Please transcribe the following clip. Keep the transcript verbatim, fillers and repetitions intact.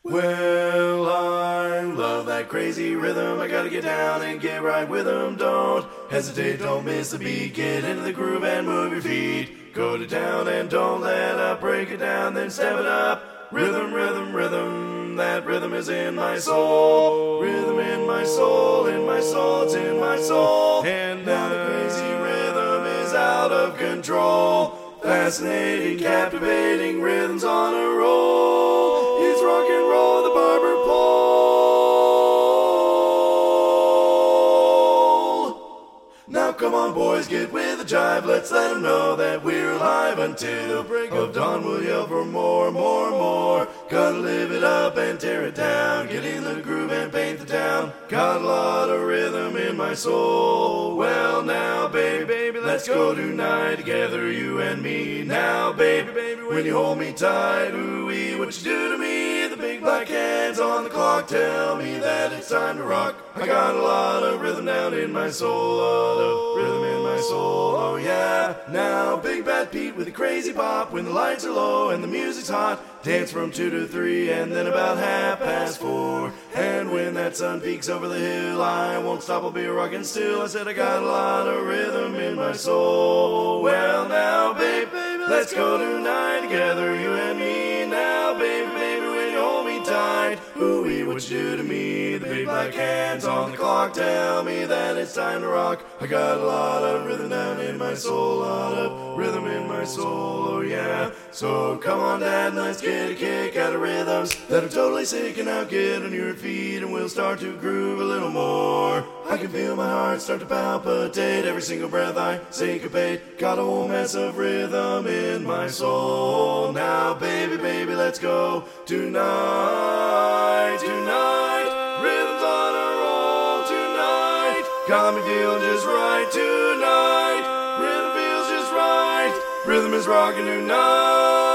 Well, I love that crazy rhythm. I gotta get down and get right with 'em. Don't hesitate, don't miss the beat. Get into the groove and move your feet. Go to town and don't let up. Break it down, then step it up. Rhythm, rhythm, rhythm. That rhythm is in my soul. Rhythm in my soul, in my soul, it's in my soul. And now the crazy rhythm is out of control. Fascinating, captivating rhythms on a roll. It's rock and roll, the barber pole. Now come on boys, get with the jive. Let's let them know that we're alive until break of dawn. We'll yell for more, more, more. Gotta live it up and tear it down. Get in the groove and paint the town. Got a lot of rhythm in my soul. Well now, baby, baby, let's go tonight together, you and me. Now, baby, baby, when you hold me tight, ooh-wee, what you do to me? The big black hands on the clock tell me that it's time to rock. I got a lot of rhythm down in my soul, a lot of rhythm in my soul, oh yeah. Now, Big Bad Pete with a crazy pop when the lights are low and the music's hot. Dance from two to three and then about half past four. And when that sun peaks over the hill, I won't stop, I'll be rocking still. I said I got a lot of rhythm in my soul. Well now, baby, baby, let's go tonight together, you and me. Now, baby, baby, when you hold me tight, ooh-wee, what you do to me? The big black hands on the clock tell me that it's time to rock. I got a lot of rhythm down in my soul, a lot of rhythm in my soul, oh yeah. So come on, Dad, and let's get a kick out of rhythms that are totally sick. And now get on your feet and we'll start to groove a little more. I can feel my heart start to palpitate every single breath I syncopate. Got a whole mess of rhythm in my soul. Now, baby, baby, let's go tonight, tonight. Rhythms on a roll tonight. Got me feeling just right tonight. Rhythm feels just right. Rhythm is rocking tonight.